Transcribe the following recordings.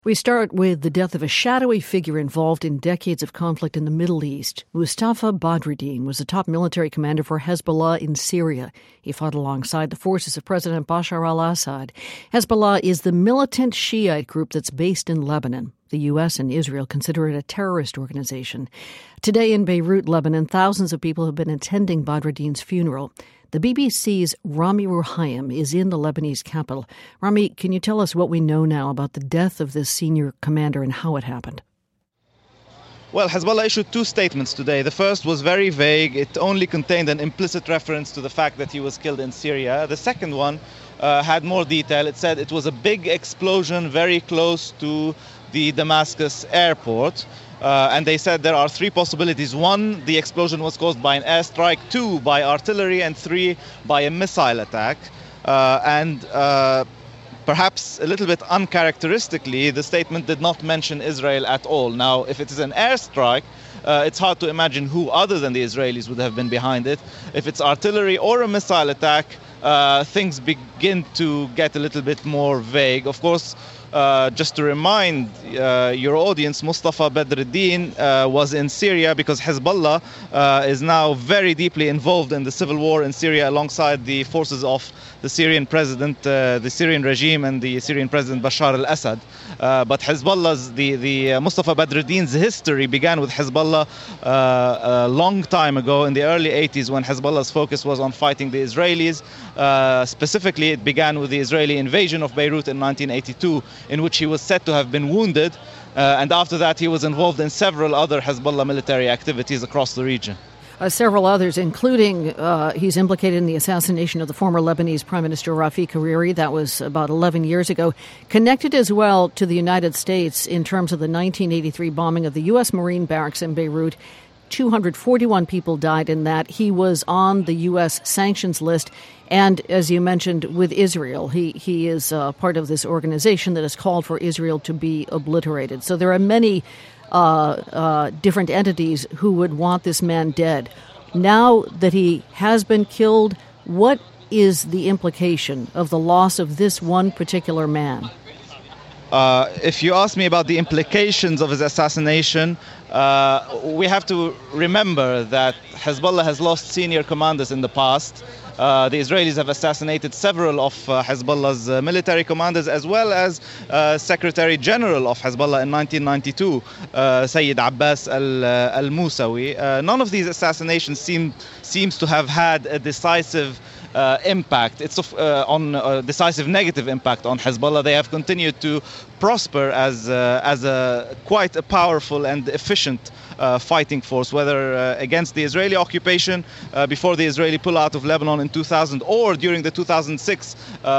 We start with the death of a shadowy figure involved in decades of conflict in the Middle East. Mustafa Badreddin was a top military commander for Hezbollah in Syria. He fought alongside the forces of President Bashar al-Assad. Hezbollah is the militant Shiite group that's based in Lebanon. The U.S. and Israel consider it a terrorist organization. Today in Beirut, Lebanon, thousands of people have been attending Badreddin's funeral. The BBC's Rami Rouhaim is in the Lebanese capital. Rami, can you tell us what we know now about the death of this senior commander and how it happened? Well, Hezbollah issued two statements today. The first was very vague. It only contained an implicit reference to the fact that he was killed in Syria. The second one had more detail. It said it was a big explosion very close to the Damascus airport. And they said there are three possibilities. One, the explosion was caused by an airstrike. Two, by artillery. And three, by a missile attack. Perhaps a little bit uncharacteristically, the statement did not mention Israel at all. Now, if it is an airstrike, it's hard to imagine who other than the Israelis would have been behind it. If it's artillery or a missile attack, things begin to get a little bit more vague. Of course, just to remind your audience, Mustafa Badreddin was in Syria because Hezbollah is now very deeply involved in the civil war in Syria alongside the forces of the Syrian president, the Syrian regime, and the Syrian president Bashar al-Assad. But Hezbollah's, the Mustafa Badreddin's history began with Hezbollah a long time ago in the early 80s when Hezbollah's focus was on fighting the Israelis. Specifically, it began with the Israeli invasion of Beirut in 1982, in which he was said to have been wounded. And after that, he was involved in several other Hezbollah military activities across the region. Several others, including he's implicated in the assassination of the former Lebanese Prime Minister Rafik Hariri. That was about 11 years ago. Connected as well to the United States in terms of the 1983 bombing of the U.S. Marine barracks in Beirut. 241 people died in that. He was on the U.S. sanctions list. And as you mentioned, with Israel, he is part of this organization that has called for Israel to be obliterated. So there are many different entities who would want this man dead. Now that he has been killed, what is the implication of the loss of this one particular man? If you ask me about the implications of his assassination, we have to remember that Hezbollah has lost senior commanders in the past. The Israelis have assassinated several of Hezbollah's military commanders, as well as Secretary General of Hezbollah in 1992, Sayyid Abbas al-Musawi. None of these assassinations seems to have had a decisive impact. It's on a decisive negative impact on Hezbollah. They have continued to prosper as quite a powerful and efficient fighting force, whether against the Israeli occupation before the Israeli pullout of Lebanon in 2000 or during the 2006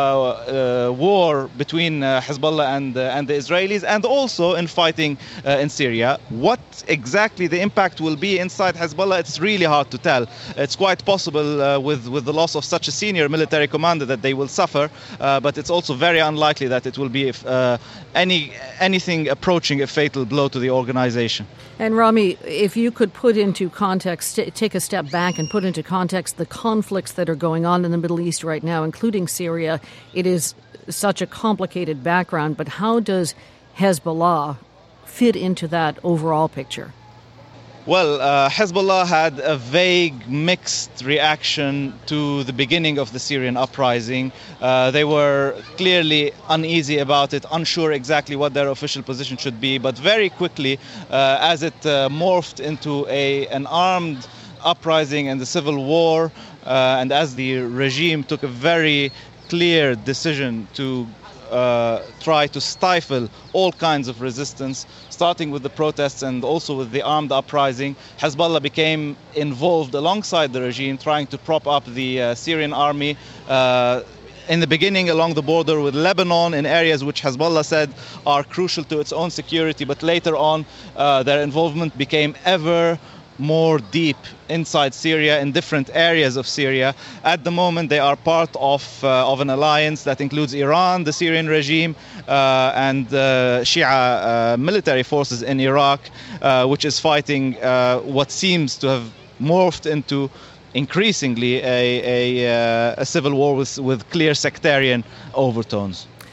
war between Hezbollah and the Israelis, and also in fighting in Syria. What exactly the impact will be inside Hezbollah, it's really hard to tell. It's quite possible with the loss of such a senior military commander that they will suffer, but it's also very unlikely that it will be anything approaching a fatal blow to the organization. And Rami, if you could put into context, take a step back and put into context the conflicts that are going on in the Middle East right now, including Syria. It is such a complicated background, but how does Hezbollah fit into that overall picture? Well, Hezbollah had a vague, mixed reaction to the beginning of the Syrian uprising. They were clearly uneasy about it, unsure exactly what their official position should be. But very quickly, as it morphed into an armed uprising and a civil war, and as the regime took a very clear decision to try to stifle all kinds of resistance, starting with the protests and also with the armed uprising, Hezbollah became involved alongside the regime, trying to prop up the Syrian army in the beginning along the border with Lebanon in areas which Hezbollah said are crucial to its own security, but later on their involvement became ever more deep inside Syria, in different areas of Syria. At the moment, they are part of an alliance that includes Iran, the Syrian regime, and Shia military forces in Iraq, which is fighting what seems to have morphed into increasingly a civil war with clear sectarian overtones.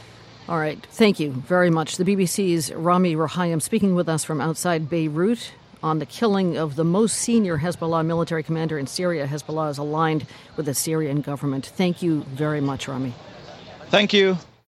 All right. Thank you very much. The BBC's Rami Rahayem speaking with us from outside Beirut on the killing of the most senior Hezbollah military commander in Syria. Hezbollah is aligned with the Syrian government. Thank you very much, Rami. Thank you.